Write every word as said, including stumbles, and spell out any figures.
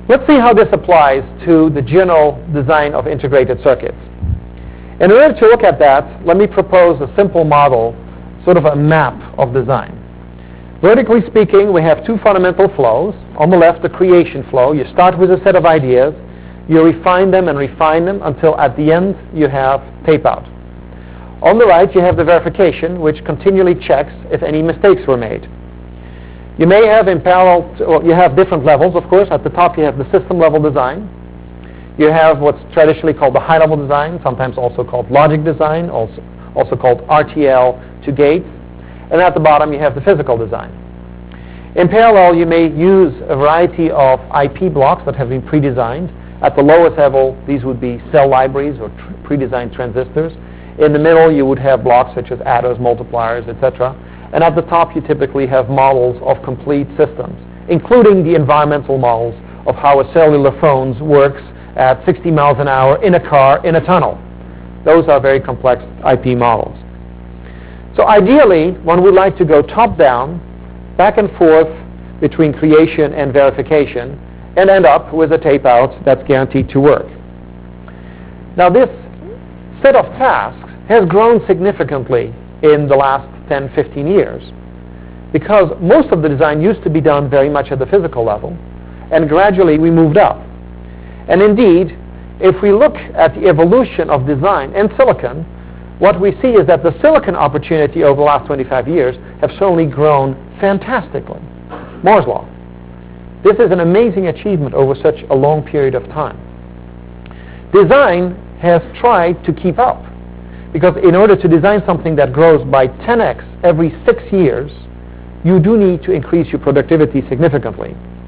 Let's see how this applies to the general design of integrated circuits. In order to look at that, let me propose a simple model, sort of a map of design. Vertically speaking, we have two fundamental flows. On the left, the creation flow. You start with a set of ideas. You refine them and refine them until at the end you have tape out. On the right, you have the verification, which continually checks if any mistakes were made. You may have in parallel, to, well, you have different levels, of course. At the top, you have the system level design. You have what's traditionally called the high level design, sometimes also called logic design, also, also called R T L to gates. And at the bottom, you have the physical design. In parallel, you may use a variety of I P blocks that have been pre-designed. At the lowest level, these would be cell libraries or tr- pre-designed transistors. In the middle, you would have blocks such as adders, multipliers, et cetera. And at the top, you typically have models of complete systems, including the environmental models of how a cellular phone works at sixty miles an hour in a car in a tunnel. Those are very complex I P models. So ideally, one would like to go top-down, back and forth between creation and verification, and end up with a tape-out that's guaranteed to work. Now this set of tasks has grown significantly in the last ten, fifteen years, because most of the design used to be done very much at the physical level, and gradually we moved up. And indeed, if we look at the evolution of design and silicon, what we see is that the silicon opportunity over the last twenty-five years have certainly grown fantastically. Moore's Law. This is an amazing achievement over such a long period of time. Design has tried to keep up, because in order to design something that grows by ten x every six years, you do need to increase your productivity significantly.